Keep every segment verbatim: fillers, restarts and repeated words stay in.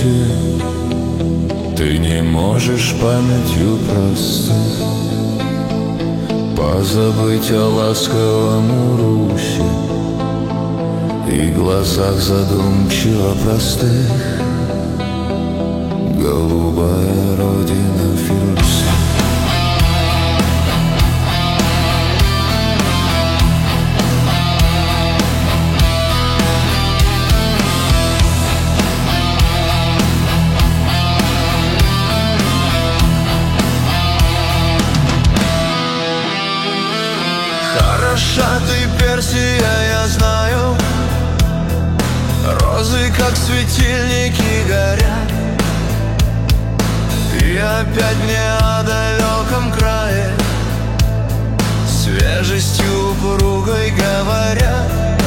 Руси. Ты не можешь памятью простых позабыть о ласковом Руси и глазах задумчиво простых. Голубая родина Фирдуси. Хороша ты, Персия, я знаю. Розы, как светильники, горят. И опять мне о далеком крае свежестью упругой говорят.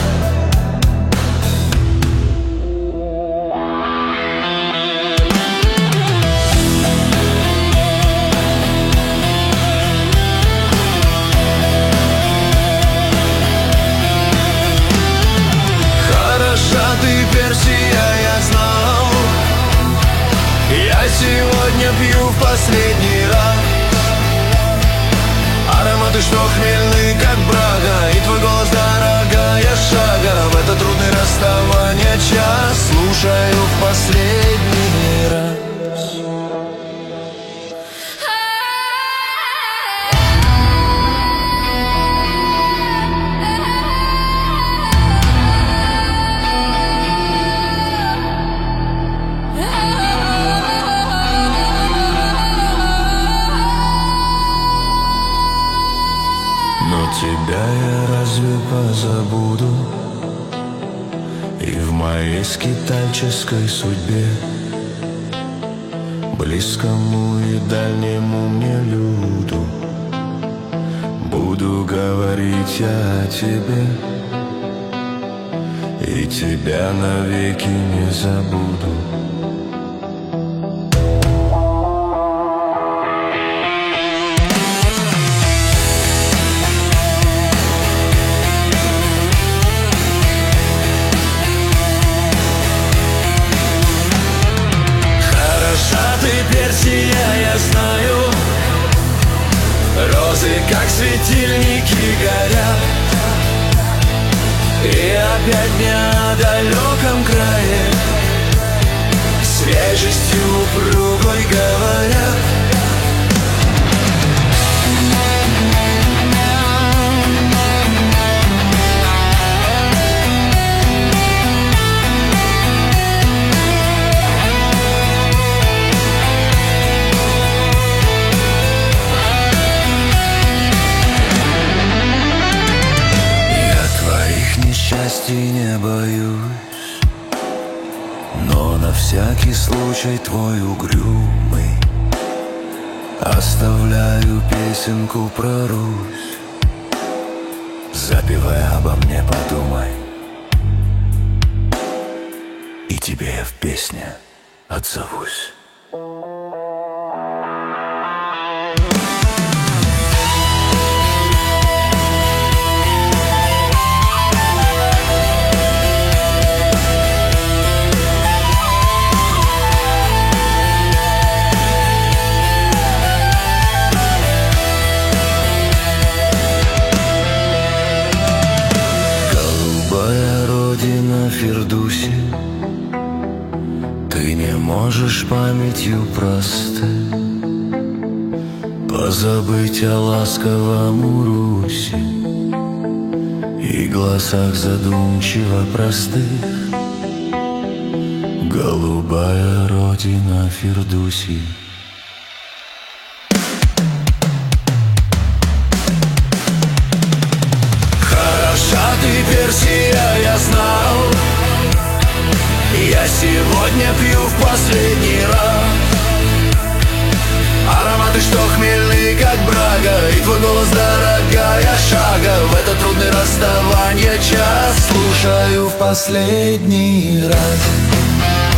Ты, Персия, я знал. Я сегодня пью в последний раз ароматы, что хмельны, как брага. И твой голос, дорогая, шага. В этот трудный расставание час слушаю в последний раз. Но тебя я разве позабуду? И в моей скитальческой судьбе, близкому и дальнему мне люду, буду говорить я о тебе, и тебя навеки не забуду. Персия, я знаю. Розы, как светильники, горят. И опять мне о далеком крае свежестью упругой говорят. Счастья не боюсь, но на всякий случай твой угрюмый оставляю песенку про Русь. Запевая обо мне, подумай, и тебе я в песне отзовусь. Родина Фирдуси, ты не можешь памятью простой позабыть о ласковом Руси и глазах задумчиво простых. Голубая родина Фирдуси. Ты, Персия, я знал. Я сегодня пью в последний раз ароматы, что хмельны, как брага. И твой голос, дорогая, шага. В этот трудный расставание час слушаю в последний раз.